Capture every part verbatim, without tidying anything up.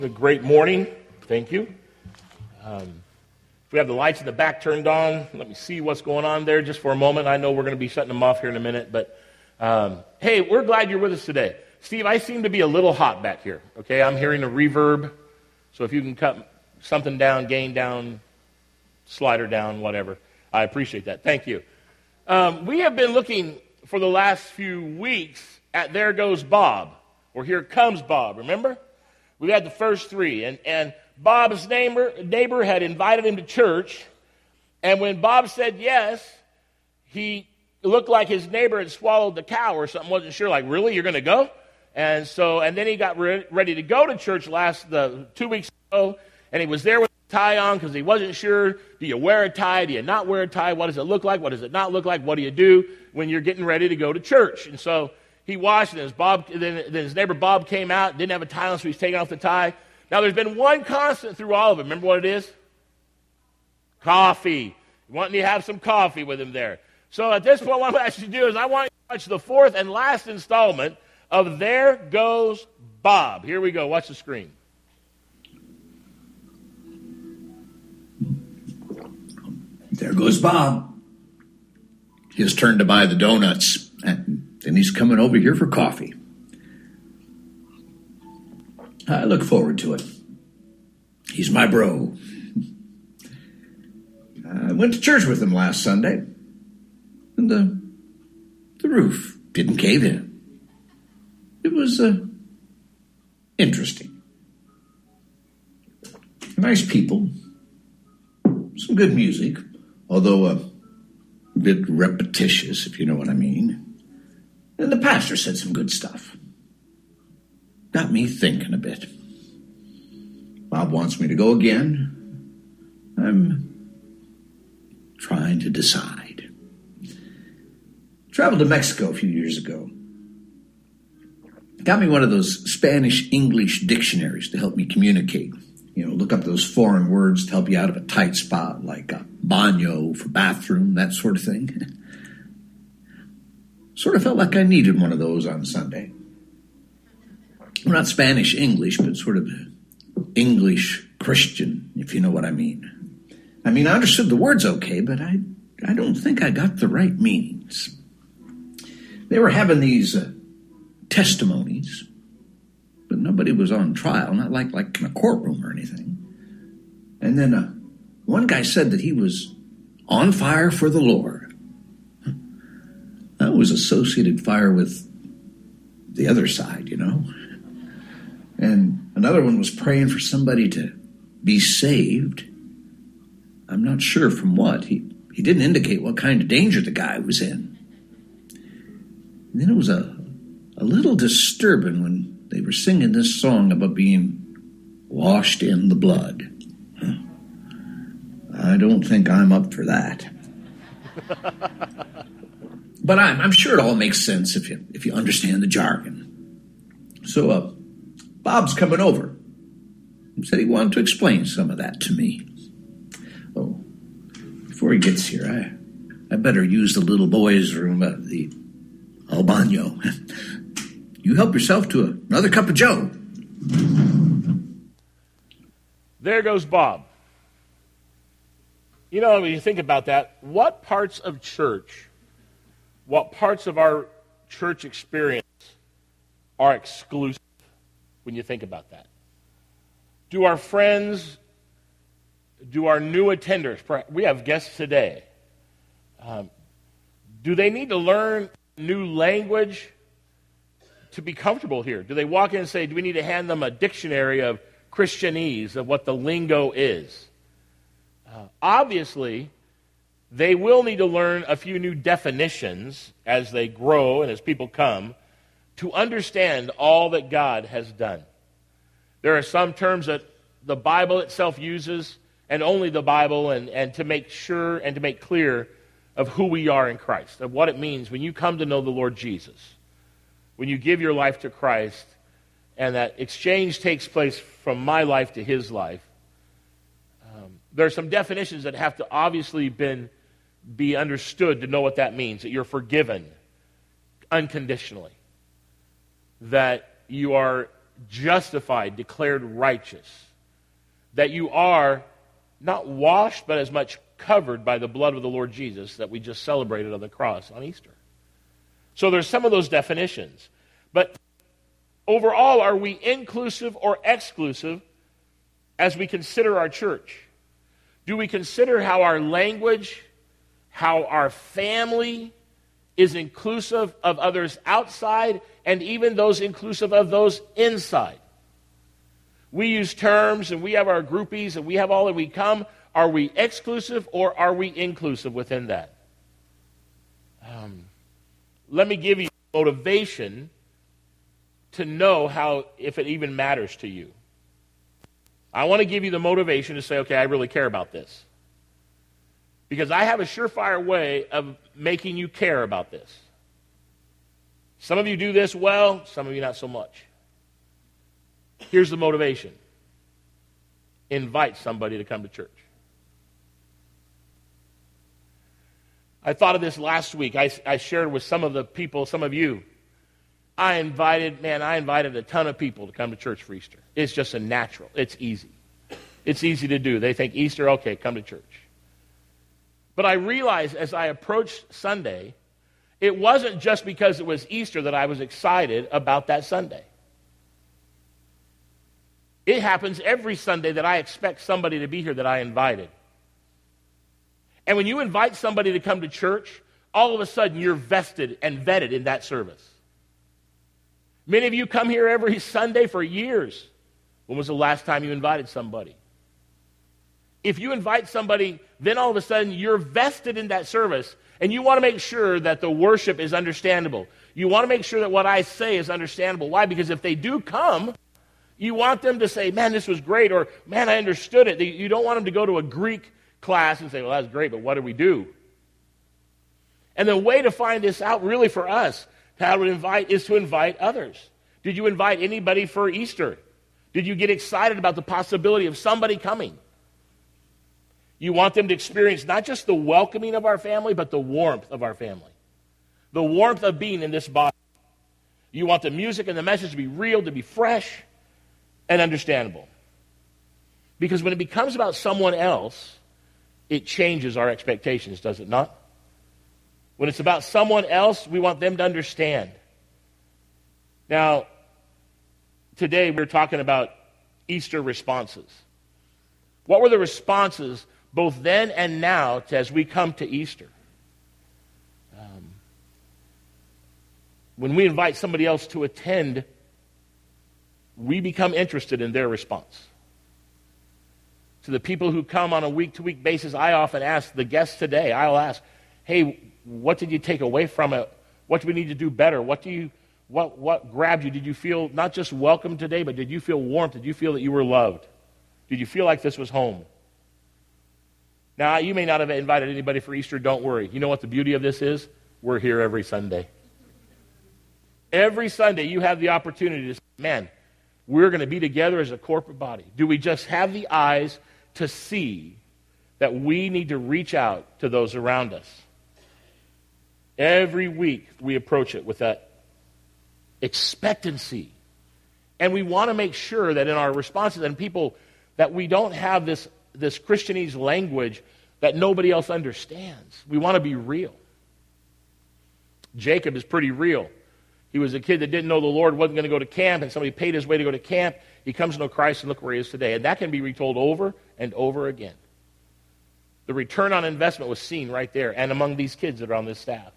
A great morning. Thank you. Um, we have the lights in the back turned on. Let me see what's going on there just for a moment. I know we're going to be shutting them off here in a minute, but um, hey, we're glad you're with us today. Steve, I seem to be a little hot back here, okay? I'm hearing a reverb, so if you can cut something down, gain down, slider down, whatever, I appreciate that. Thank you. Um, we have been looking for the last few weeks at There Goes Bob, or Here Comes Bob, remember? We've had the first three, and, and Bob's neighbor, neighbor had invited him to church, and when Bob said yes, he looked like his neighbor had swallowed the cow or something, wasn't sure, like, really, you're going to go? And so, and then he got re- ready to go to church last, the two weeks ago, and he was there with a tie on because he wasn't sure, do you wear a tie, do you not wear a tie, what does it look like, what does it not look like, what do you do when you're getting ready to go to church? And so, he washed, and his, Bob, then, then his neighbor Bob came out, didn't have a tie on, so he's taking off the tie. Now, there's been one constant through all of it. Remember what it is? Coffee. Wanting to have some coffee with him there. So at this point, what I want you to do is I want you to watch the fourth and last installment of There Goes Bob. Here we go. Watch the screen. There goes Bob. His turn to buy the donuts, and then he's coming over here for coffee. I look forward to it. He's my bro. I went to church with him last Sunday, and the the roof didn't cave in. It was uh, interesting. Nice people, some good music, although uh, a bit repetitious, if you know what I mean. And the pastor said some good stuff. Got me thinking a bit. Bob wants me to go again. I'm trying to decide. Traveled to Mexico a few years ago. Got me one of those Spanish-English dictionaries to help me communicate. You know, look up those foreign words to help you out of a tight spot, like a baño for bathroom, that sort of thing. Sort of felt like I needed one of those on Sunday. Well, not Spanish-English, but sort of English-Christian, if you know what I mean. I mean, I understood the words okay, but I, I don't think I got the right meanings. They were having these uh, testimonies, but nobody was on trial, not like, like in a courtroom or anything. And then uh, one guy said that he was on fire for the Lord. I was associated fire with the other side, you know. And another one was praying for somebody to be saved. I'm not sure from what. He, he didn't indicate what kind of danger the guy was in. And then it was a, a little disturbing when they were singing this song about being washed in the blood. I don't think I'm up for that. But I'm, I'm sure it all makes sense if you if you understand the jargon. So uh, Bob's coming over. He said he wanted to explain some of that to me. Oh, before he gets here, I I better use the little boy's room, uh, the El Baño. You help yourself to another cup of joe. There goes Bob. You know, when you think about that, what parts of church, what parts of our church experience are exclusive when you think about that? Do our friends, do our new attenders, we have guests today, um, do they need to learn new language to be comfortable here? Do they walk in and say, do we need to hand them a dictionary of Christianese, of what the lingo is? Uh, obviously, they will need to learn a few new definitions as they grow and as people come to understand all that God has done. There are some terms that the Bible itself uses, and only the Bible, and, and to make sure and to make clear of who we are in Christ, of what it means when you come to know the Lord Jesus, when you give your life to Christ, and that exchange takes place from my life to his life. Um, there are some definitions that have to obviously been, be understood to know what that means, that you're forgiven unconditionally, that you are justified, declared righteous. That you are not washed, but as much covered by the blood of the Lord Jesus that we just celebrated on the cross on Easter. So there's some of those definitions. But overall, are we inclusive or exclusive as we consider our church? Do we consider how our language, how our family is inclusive of others outside, and even those inclusive of those inside? We use terms, and we have our groupies, and we have all that we come. Are we exclusive, or are we inclusive within that? Um, let me give you motivation to know how, if it even matters to you. I want to give you the motivation to say, okay, I really care about this. Because I have a surefire way of making you care about this. Some of you do this well, some of you not so much. Here's the motivation. Invite somebody to come to church. I thought of this last week. I, I shared with some of the people, some of you. I invited, man, I invited a ton of people to come to church for Easter. It's just a natural. It's easy. It's easy to do. They think Easter, okay, come to church. But I realized as I approached Sunday, it wasn't just because it was Easter that I was excited about that Sunday. It happens every Sunday that I expect somebody to be here that I invited. And when you invite somebody to come to church, all of a sudden you're vested and vetted in that service. Many of you come here every Sunday for years. When was the last time you invited somebody? If you invite somebody, then all of a sudden you're vested in that service, and you want to make sure that the worship is understandable. You want to make sure that what I say is understandable. Why? Because if they do come, you want them to say, man, this was great, or man, I understood it. You don't want them to go to a Greek class and say, well, that's great, but what do we do? And the way to find this out really for us, how to invite, is to invite others. Did you invite anybody for Easter? Did you get excited about the possibility of somebody coming? You want them to experience not just the welcoming of our family, but the warmth of our family. The warmth of being in this body. You want the music and the message to be real, to be fresh, and understandable. Because when it becomes about someone else, it changes our expectations, does it not? When it's about someone else, we want them to understand. Now, today we're talking about Easter responses. What were the responses both then and now to, as we come to Easter? Um, when we invite somebody else to attend, we become interested in their response. To the people who come on a week-to-week basis, I often ask the guests today, I'll ask, hey, what did you take away from it? What do we need to do better? What do you, what, what grabbed you? Did you feel not just welcome today, but did you feel warmth? Did you feel that you were loved? Did you feel like this was home? Now, you may not have invited anybody for Easter. Don't worry. You know what the beauty of this is? We're here every Sunday. Every Sunday you have the opportunity to say, man, we're going to be together as a corporate body. Do we just have the eyes to see that we need to reach out to those around us? Every week we approach it with that expectancy. And we want to make sure that in our responses and people that we don't have this, this Christianese language that nobody else understands. We want to be real. Jacob is pretty real. He was a kid that didn't know the Lord, wasn't going to go to camp, and somebody paid his way to go to camp. He comes to know Christ, and look where he is today. And that can be retold over and over again. The return on investment was seen right there and among these kids that are on this staff.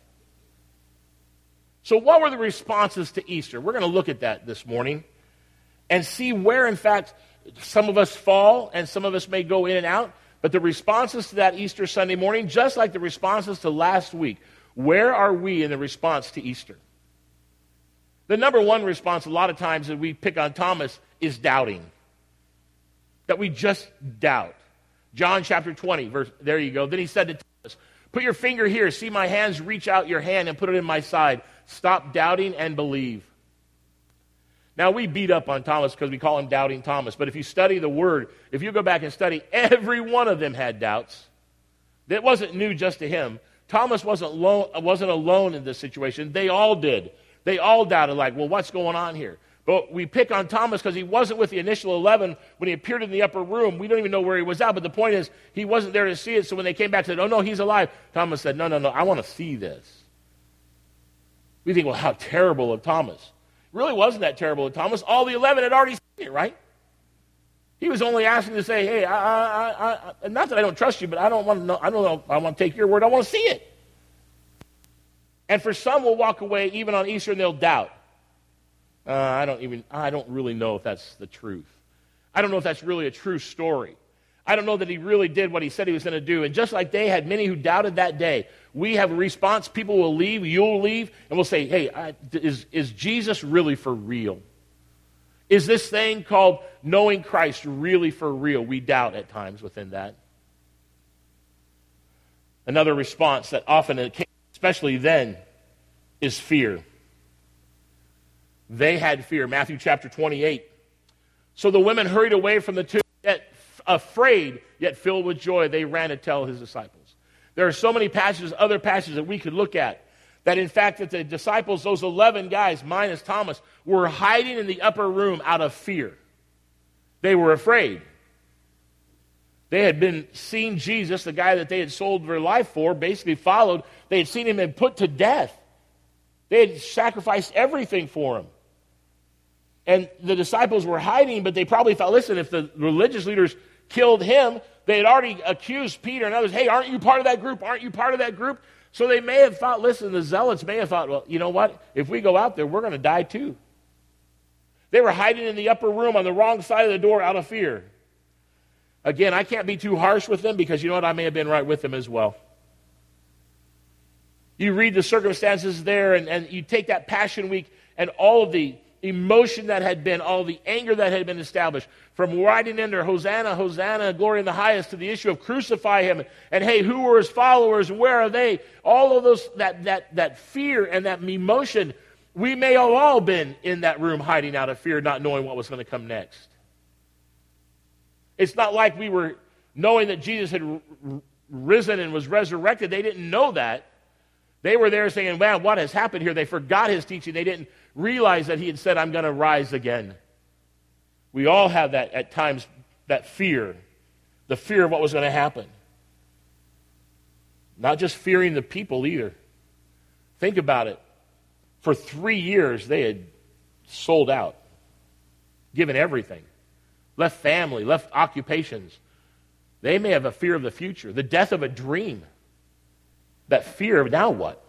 So what were the responses to Easter? We're going to look at that this morning and see where, in fact, some of us fall and some of us may go in and out. But the responses to that Easter Sunday morning, just like the responses to last week, where are we in the response to Easter? The number one response a lot of times that we pick on Thomas is doubting. That we just doubt. John chapter twenty, verse, there you go. Then he said to Thomas, put your finger here, see my hands, reach out your hand and put it in my side. Stop doubting and believe. Now we beat up on Thomas because we call him Doubting Thomas. But if you study the word, if you go back and study, every one of them had doubts. That wasn't new just to him. Thomas wasn't, lo- wasn't alone in this situation. They all did. They all doubted, like, well, what's going on here? But we pick on Thomas because he wasn't with the initial eleven when he appeared in the upper room. We don't even know where he was at, but the point is he wasn't there to see it. So when they came back and said, oh, no, he's alive, Thomas said, no, no, no, I want to see this. We think, well, how terrible of Thomas. It really wasn't that terrible of Thomas. All the eleven had already seen it, right? He was only asking to say, hey, I, I, I, I, not that I don't trust you, but I don't want to know, I don't know, I want to take your word, I want to see it. And for some will walk away even on Easter and they'll doubt. Uh, I don't even, I don't really know if that's the truth. I don't know if that's really a true story. I don't know that he really did what he said he was going to do. And just like they had many who doubted that day, we have a response. People will leave, you'll leave, and we'll say, hey, I, is, is Jesus really for real? Is this thing called knowing Christ really for real? We doubt at times within that. Another response that often, especially then, is fear. They had fear. Matthew chapter twenty-eight. So the women hurried away from the tomb, yet afraid, yet filled with joy. They ran to tell his disciples. There are so many passages, other passages that we could look at, that in fact that the disciples, those eleven guys, minus Thomas, were hiding in the upper room out of fear. They were afraid. They had been seeing Jesus, the guy that they had sold their life for, basically followed. They had seen him and put to death. They had sacrificed everything for him. And the disciples were hiding, but they probably thought, listen, if the religious leaders killed him, they had already accused Peter and others, hey, aren't you part of that group? Aren't you part of that group? So they may have thought, listen, the zealots may have thought, well, you know what? If we go out there, we're going to die too. They were hiding in the upper room on the wrong side of the door out of fear. Again, I can't be too harsh with them because you know what? I may have been right with them as well. You read the circumstances there and, and you take that Passion Week and all of the emotion that had been, all the anger that had been established, from riding in there, Hosanna, Hosanna, glory in the highest, to the issue of crucify him, and hey, who were his followers, and where are they? All of those, that that that fear and that emotion, we may have all been in that room hiding out of fear, not knowing what was going to come next. It's not like we were knowing that Jesus had r- risen and was resurrected. They didn't know that. They were there saying, wow, what has happened here? They forgot his teaching. They didn't realize that he had said, I'm going to rise again. We all have that at times, that fear, the fear of what was going to happen. Not just fearing the people either. Think about it. For three years, they had sold out, given everything, left family, left occupations. They may have a fear of the future, the death of a dream. That fear of now what?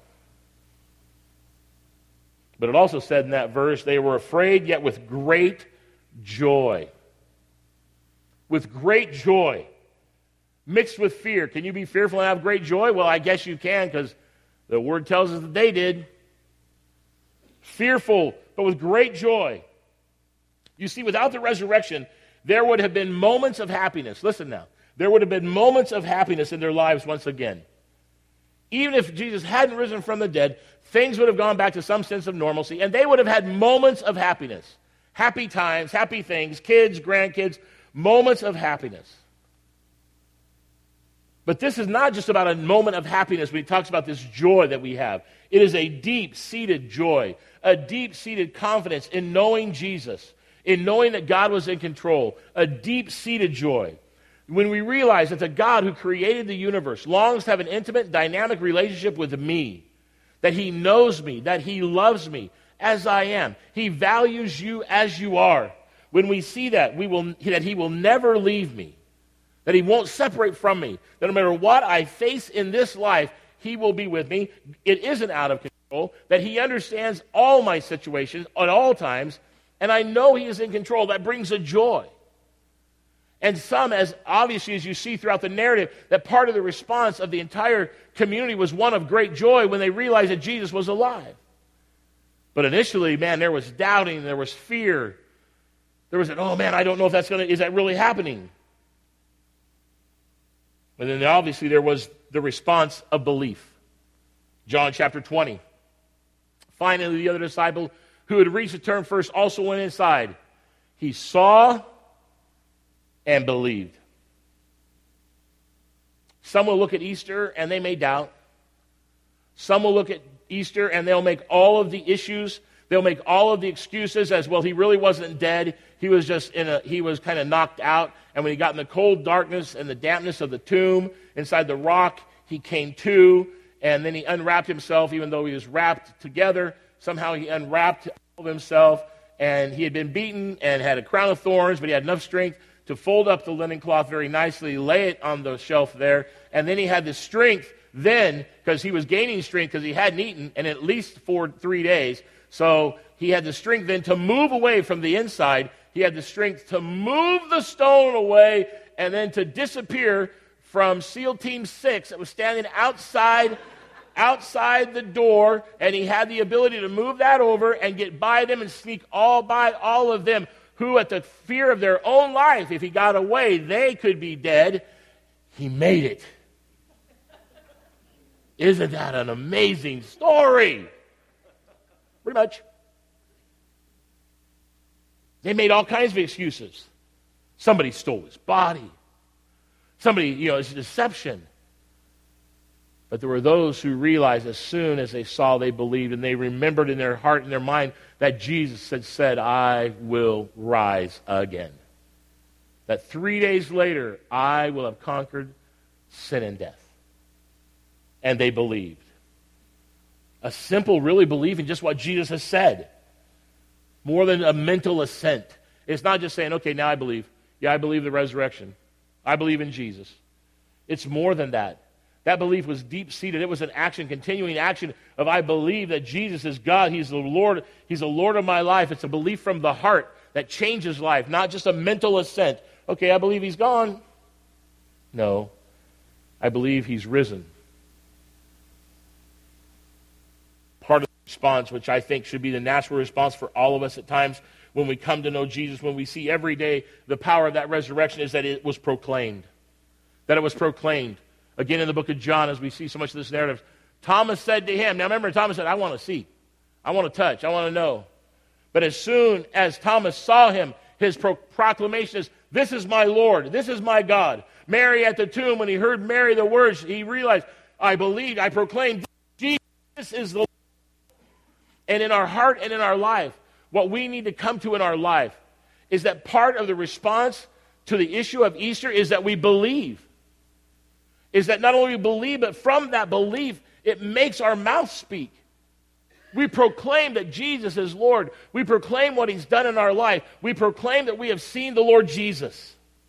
But it also said in that verse, they were afraid, yet with great joy. With great joy. Mixed with fear. Can you be fearful and have great joy? Well, I guess you can, because the word tells us that they did. Fearful, but with great joy. You see, without the resurrection, there would have been moments of happiness. Listen now. There would have been moments of happiness in their lives once again. Even if Jesus hadn't risen from the dead, things would have gone back to some sense of normalcy, and they would have had moments of happiness. Happy times, happy things, kids, grandkids, moments of happiness. But this is not just about a moment of happiness when he talks about this joy that we have. It is a deep-seated joy, a deep-seated confidence in knowing Jesus, in knowing that God was in control, a deep-seated joy. When we realize that the God who created the universe longs to have an intimate, dynamic relationship with me, that he knows me, that he loves me as I am. He values you as you are. When we see that, we will, that he will never leave me, that he won't separate from me, that no matter what I face in this life, he will be with me. It isn't out of control, that he understands all my situations at all times, and I know he is in control. That brings a joy. And some, as obviously as you see throughout the narrative, that part of the response of the entire community was one of great joy when they realized that Jesus was alive. But initially, man, there was doubting, there was fear. There was an, oh man, I don't know if that's going to, is that really happening? And then obviously there was the response of belief. John chapter twenty. Finally, the other disciple who had reached the turn first also went inside. He saw and believed. Some will look at Easter and they may doubt. Some will look at Easter and they'll make all of the issues They'll make all of the excuses as, well, he really wasn't dead. He was just in a, he was kind of knocked out. And when he got in the cold darkness and the dampness of the tomb inside the rock, he came to, and then he unwrapped himself, even though he was wrapped together. Somehow he unwrapped all of himself, and he had been beaten and had a crown of thorns, but he had enough strength to fold up the linen cloth very nicely, lay it on the shelf there, and then he had the strength then, because he was gaining strength because he hadn't eaten in at least for three days, so he had the strength then to move away from the inside. He had the strength to move the stone away and then to disappear from SEAL Team six that was standing outside outside the door, and he had the ability to move that over and get by them and sneak all by all of them who, at the fear of their own life, if he got away, they could be dead. He made it. Isn't that an amazing story? Pretty much. They made all kinds of excuses. Somebody stole his body. Somebody, you know, it's a deception. But there were those who realized as soon as they saw, they believed, and they remembered in their heart and their mind that Jesus had said, I will rise again. That three days later, I will have conquered sin and death. And they believed. A simple, really belief in just what Jesus has said. More than a mental assent. It's not just saying, okay, now I believe. Yeah, I believe the resurrection. I believe in Jesus. It's more than that. That belief was deep-seated. It was an action, continuing action of I believe that Jesus is God. He's the Lord. He's the Lord of my life. It's a belief from the heart that changes life, not just a mental assent. Okay, I believe he's gone. No, I believe he's risen. Part of the response, which I think should be the natural response for all of us at times when we come to know Jesus, when we see every day the power of that resurrection, is that it was proclaimed. That it was proclaimed. Again, in the book of John, as we see so much of this narrative, Thomas said to him, now remember, Thomas said, I want to see. I want to touch. I want to know. But as soon as Thomas saw him, his pro- proclamation is, this is my Lord. This is my God. Mary at the tomb, when he heard Mary the words, he realized, I believed, I proclaimed, Jesus is the Lord. And in our heart and in our life, what we need to come to in our life is that part of the response to the issue of Easter is that we believe. Is that not only we believe, but from that belief, it makes our mouth speak. We proclaim that Jesus is Lord. We proclaim what he's done in our life. We proclaim that we have seen the Lord Jesus.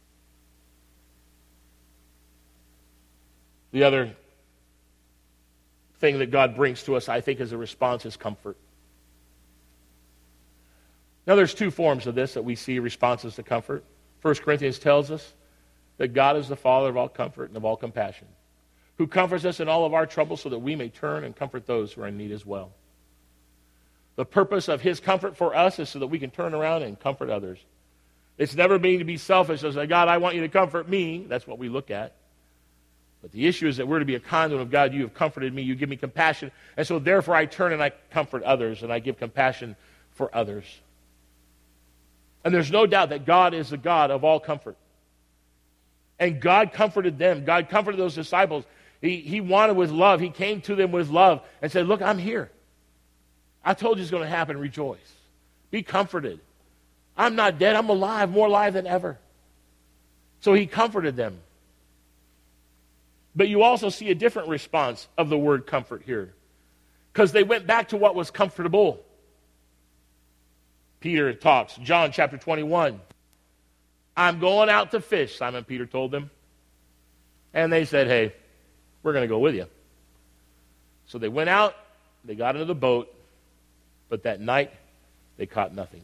The other thing that God brings to us, I think, as a response is comfort. Now, there's two forms of this that we see responses to comfort. First Corinthians tells us that God is the Father of all comfort and of all compassion, who comforts us in all of our troubles so that we may turn and comfort those who are in need as well. The purpose of his comfort for us is so that we can turn around and comfort others. It's never being to be selfish. It's like, God, I want you to comfort me. That's what we look at. But the issue is that we're to be a conduit of God. You have comforted me. You give me compassion. And so therefore I turn and I comfort others and I give compassion for others. And there's no doubt that God is the God of all comfort. And God comforted them. God comforted those disciples. He, he wanted with love. He came to them with love and said, look, I'm here. I told you it's going to happen. Rejoice. Be comforted. I'm not dead. I'm alive, more alive than ever. So he comforted them. But you also see a different response of the word comfort here. Because they went back to what was comfortable. Peter talks, John chapter twenty-one. I'm going out to fish, Simon Peter told them. And they said, hey, we're going to go with you. So they went out, they got into the boat, but that night they caught nothing.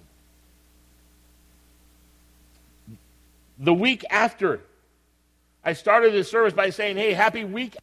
The week after, I started this service by saying, hey, happy week.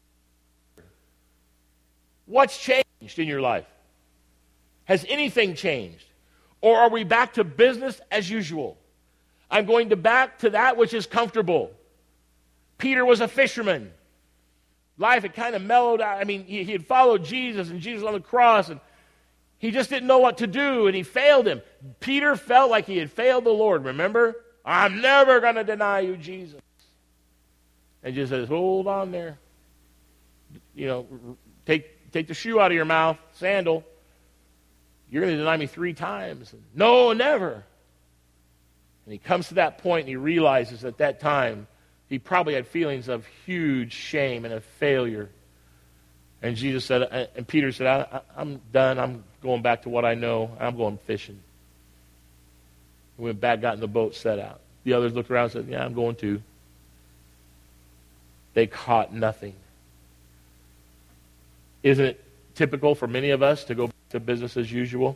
What's changed in your life? Has anything changed? Or are we back to business as usual? I'm going to back to that which is comfortable. Peter was a fisherman. Life had kind of mellowed out. I mean, he, he had followed Jesus and Jesus on the cross, and he just didn't know what to do, and he failed him. Peter felt like he had failed the Lord, remember? I'm never going to deny you, Jesus. And Jesus says, hold on there. You know, take, take the shoe out of your mouth, sandal. You're going to deny me three times. No, never. And he comes to that point and he realizes at that time he probably had feelings of huge shame and of failure. And Jesus said, and Peter said, I, I'm done. I'm going back to what I know. I'm going fishing. He went back, got in the boat, set out. The others looked around and said, yeah, I'm going too. They caught nothing. Isn't it typical for many of us to go back to business as usual?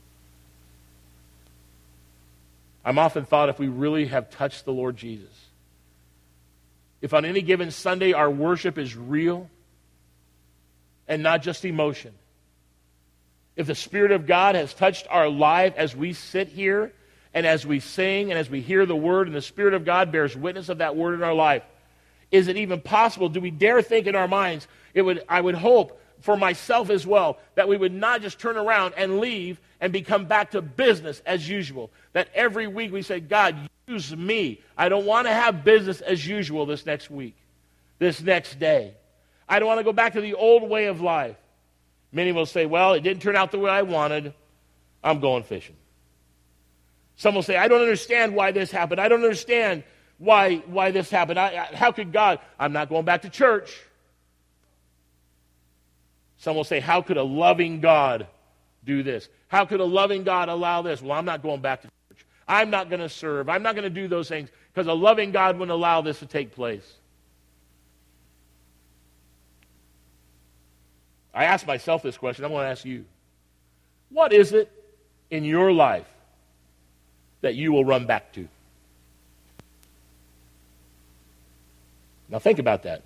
I'm often thought if we really have touched the Lord Jesus, if on any given Sunday our worship is real and not just emotion, if the Spirit of God has touched our life as we sit here and as we sing and as we hear the Word and the Spirit of God bears witness of that Word in our life, is it even possible? Do we dare think in our minds, it would, I would hope for myself as well, that we would not just turn around and leave and become back to business as usual. That every week we say, God, use me. I don't want to have business as usual this next week, this next day. I don't want to go back to the old way of life. Many will say, well, it didn't turn out the way I wanted. I'm going fishing. Some will say, I don't understand why this happened. I don't understand why, why this happened. I, I, how could God? I'm not going back to church. Some will say, how could a loving God do this? How could a loving God allow this? Well, I'm not going back to church. I'm not going to serve. I'm not going to do those things because a loving God wouldn't allow this to take place. I asked myself this question. I'm going to ask you. What is it in your life that you will run back to? Now think about that.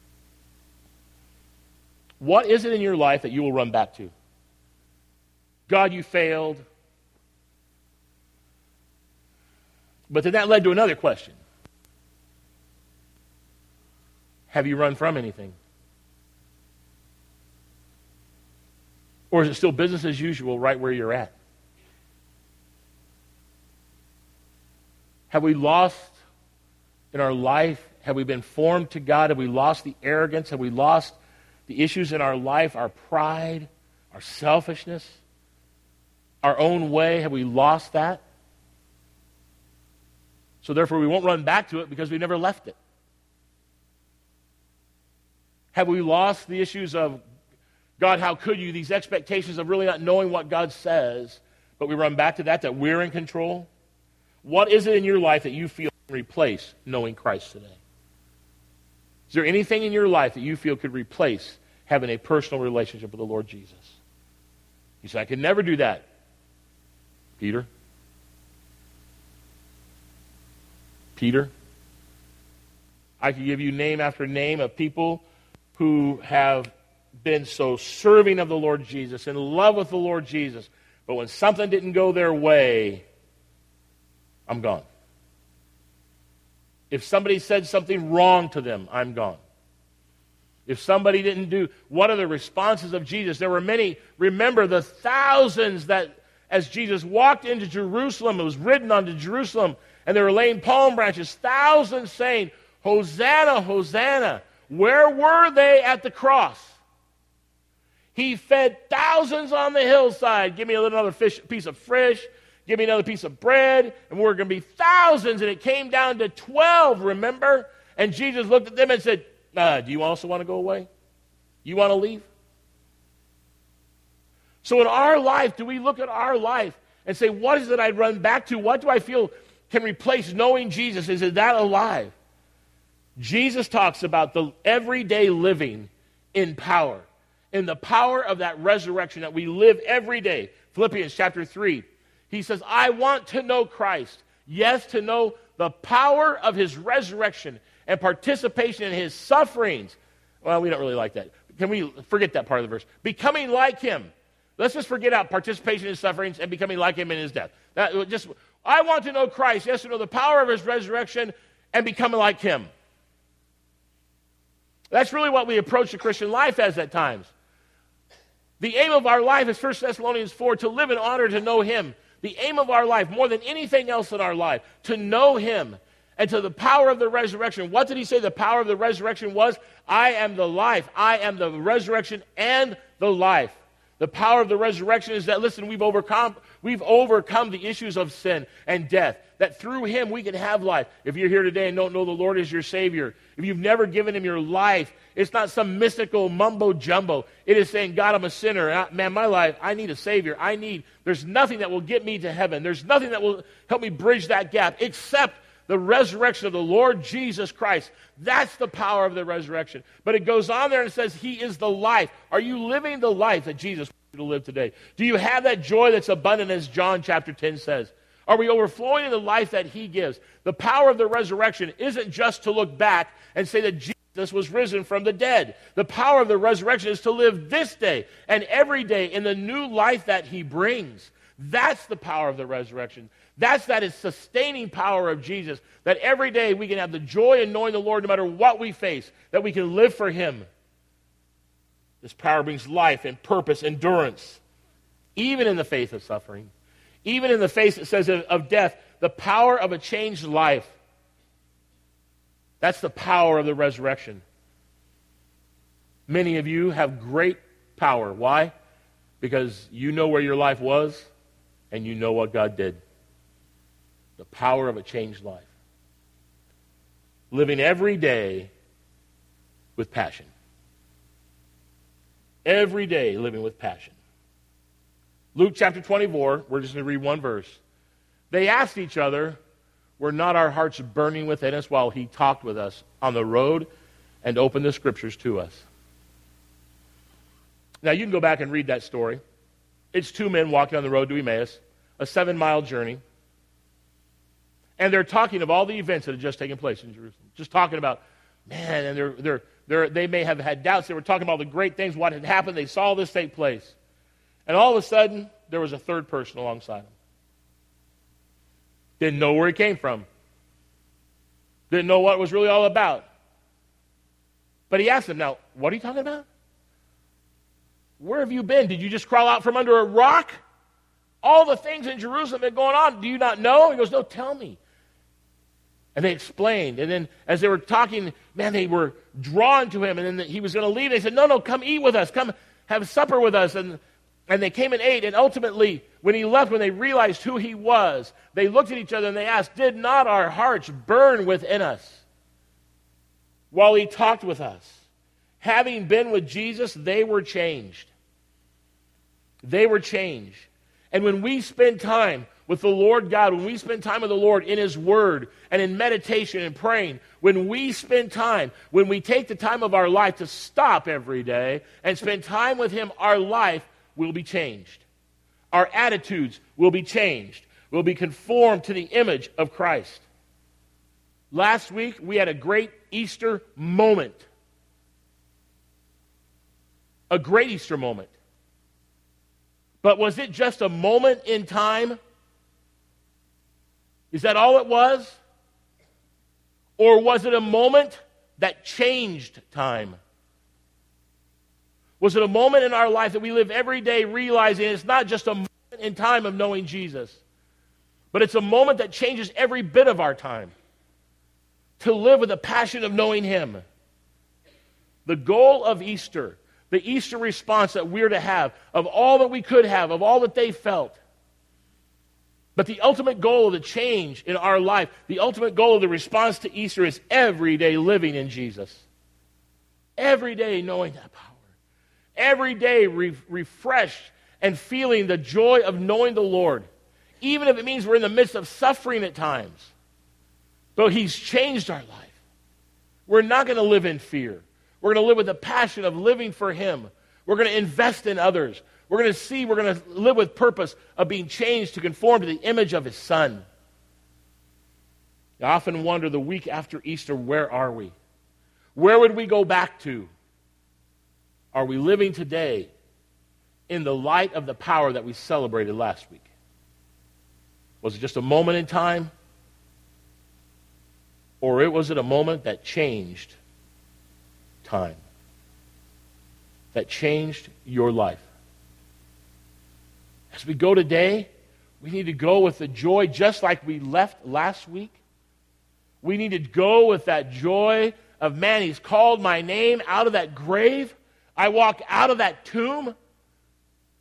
What is it in your life that you will run back to? God, you failed. But then that led to another question. Have you run from anything? Or is it still business as usual right where you're at? Have we lost in our life? Have we been formed to God? Have we lost the arrogance? Have we lost the issues in our life, our pride, our selfishness, our own way? Have we lost that? So therefore we won't run back to it because we never left it. Have we lost the issues of, God, how could you? These expectations of really not knowing what God says, but we run back to that, that we're in control? What is it in your life that you feel can replace knowing Christ today? Is there anything in your life that you feel could replace having a personal relationship with the Lord Jesus? You say, I could never do that. Peter? Peter? I could give you name after name of people who have been so serving of the Lord Jesus, in love with the Lord Jesus, but when something didn't go their way, I'm gone. If somebody said something wrong to them, I'm gone. If somebody didn't do, what are the responses of Jesus? There were many. Remember the thousands that as Jesus walked into Jerusalem, it was ridden onto Jerusalem, and they were laying palm branches, thousands saying, Hosanna, Hosanna. Where were they at the cross? He fed thousands on the hillside. Give me another fish, piece of fish. Give me another piece of bread. And we're going to be thousands. And it came down to twelve, remember? And Jesus looked at them and said, uh, do you also want to go away? You want to leave? So in our life, do we look at our life and say, what is it I'd run back to? What do I feel can replace knowing Jesus? Is it that alive? Jesus talks about the everyday living in power, in the power of that resurrection that we live every day. Philippians chapter three, he says, I want to know Christ. Yes, to know the power of his resurrection and participation in his sufferings. Well, we don't really like that. Can we forget that part of the verse? Becoming like him. Let's just forget out participation in his sufferings and becoming like him in his death. That, just, I want to know Christ. Yes, to know the power of his resurrection and becoming like him. That's really what we approach the Christian life as at times. The aim of our life is First Thessalonians four, to live in honor, to know him. The aim of our life, more than anything else in our life, to know him and to the power of the resurrection. What did he say the power of the resurrection was? I am the life. I am the resurrection and the life. The power of the resurrection is that, listen, we've overcome, we've overcome the issues of sin and death, that through him we can have life. If you're here today and don't know the Lord as your Savior, if you've never given him your life, it's not some mystical mumbo-jumbo. It is saying, God, I'm a sinner. I, man, my life, I need a Savior. I need, there's nothing that will get me to heaven. There's nothing that will help me bridge that gap except the resurrection of the Lord Jesus Christ. That's the power of the resurrection. But it goes on there and says he is the life. Are you living the life that Jesus wants you to live today? Do you have that joy that's abundant, as John chapter ten says? Are we overflowing in the life that he gives? The power of the resurrection isn't just to look back and say that Jesus was risen from the dead. The power of the resurrection is to live this day and every day in the new life that he brings. That's the power of the resurrection. That's that is sustaining power of Jesus, that every day we can have the joy in knowing the Lord no matter what we face, that we can live for him. This power brings life and purpose, endurance, even in the face of suffering, even in the face, it says, of, of death, the power of a changed life. That's the power of the resurrection. Many of you have great power. Why? Because you know where your life was and you know what God did. The power of a changed life. Living every day with passion. Every day living with passion. Luke chapter twenty-four, we're just going to read one verse. They asked each other, were not our hearts burning within us while he talked with us on the road and opened the scriptures to us? Now you can go back and read that story. It's two men walking on the road to Emmaus, a seven-mile journey. And they're talking of all the events that had just taken place in Jerusalem. Just talking about, man, and they're, they're, they're, they may have had doubts. They were talking about all the great things, what had happened. They saw this take place. And all of a sudden, there was a third person alongside them. Didn't know where he came from. Didn't know what it was really all about. But he asked them, now, what are you talking about? Where have you been? Did you just crawl out from under a rock? All the things in Jerusalem that are going on, do you not know? He goes, no, tell me. And they explained. And then as they were talking, man, they were drawn to him. And then he was going to leave. They said, no, no, come eat with us. Come have supper with us. And, and they came and ate. And ultimately, when he left, when they realized who he was, they looked at each other and they asked, did not our hearts burn within us while he talked with us? Having been with Jesus, they were changed. They were changed. And when we spend time with the Lord God, when we spend time with the Lord in his word and in meditation and praying, when we spend time, when we take the time of our life to stop every day and spend time with him, our life will be changed. Our attitudes will be changed. We'll be conformed to the image of Christ. Last week, we had a great Easter moment. A great Easter moment. But was it just a moment in time? Is that all it was? Or was it a moment that changed time? Was it a moment in our life that we live every day realizing it's not just a moment in time of knowing Jesus, but it's a moment that changes every bit of our time to live with the passion of knowing him? The goal of Easter, the Easter response that we're to have, of all that we could have, of all that they felt. But the ultimate goal of the change in our life, the ultimate goal of the response to Easter is everyday living in Jesus. Every day knowing that power. Every day re- refreshed and feeling the joy of knowing the Lord. Even if it means we're in the midst of suffering at times. But he's changed our life. We're not going to live in fear. We're going to live with the passion of living for him. We're going to invest in others. We're going to see, we're going to live with purpose of being changed to conform to the image of his Son. I often wonder the week after Easter, where are we? Where would we go back to? Are we living today in the light of the power that we celebrated last week? Was it just a moment in time? Or it was it a moment that changed time? That changed your life? As we go today, we need to go with the joy just like we left last week. We need to go with that joy of, man, he's called my name out of that grave. I walk out of that tomb.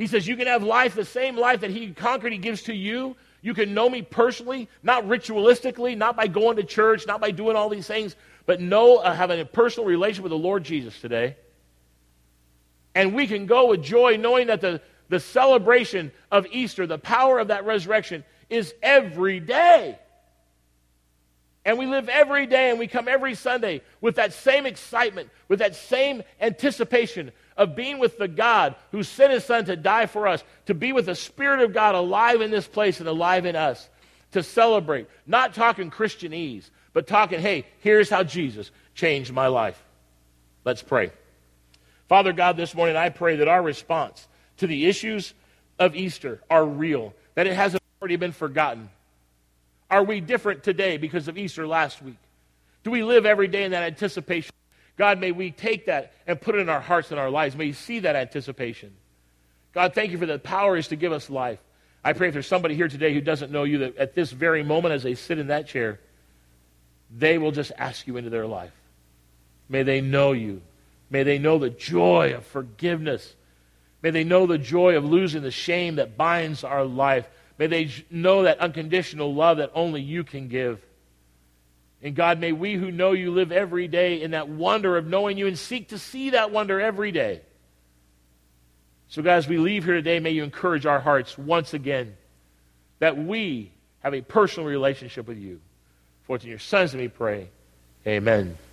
He says you can have life, the same life that he conquered, he gives to you. You can know me personally, not ritualistically, not by going to church, not by doing all these things, but know, uh, having a personal relationship with the Lord Jesus today. And we can go with joy knowing that the, the celebration of Easter, the power of that resurrection, is every day. And we live every day and we come every Sunday with that same excitement, with that same anticipation of being with the God who sent his Son to die for us, to be with the Spirit of God alive in this place and alive in us, to celebrate. Not talking Christianese, but talking, hey, here's how Jesus changed my life. Let's pray. Father God, this morning I pray that our response to the issues of Easter are real, that it hasn't already been forgotten. Are we different today because of Easter last week? Do we live every day in that anticipation? God, may we take that and put it in our hearts and our lives. May you see that anticipation. God, thank you for the power is to give us life. I pray if there's somebody here today who doesn't know you, that at this very moment as they sit in that chair, they will just ask you into their life. May they know you. May they know the joy of forgiveness. May they know the joy of losing the shame that binds our life. May they know that unconditional love that only you can give. And God, may we who know you live every day in that wonder of knowing you and seek to see that wonder every day. So God, as we leave here today, may you encourage our hearts once again that we have a personal relationship with you. For it's in your Son's name we pray. Amen.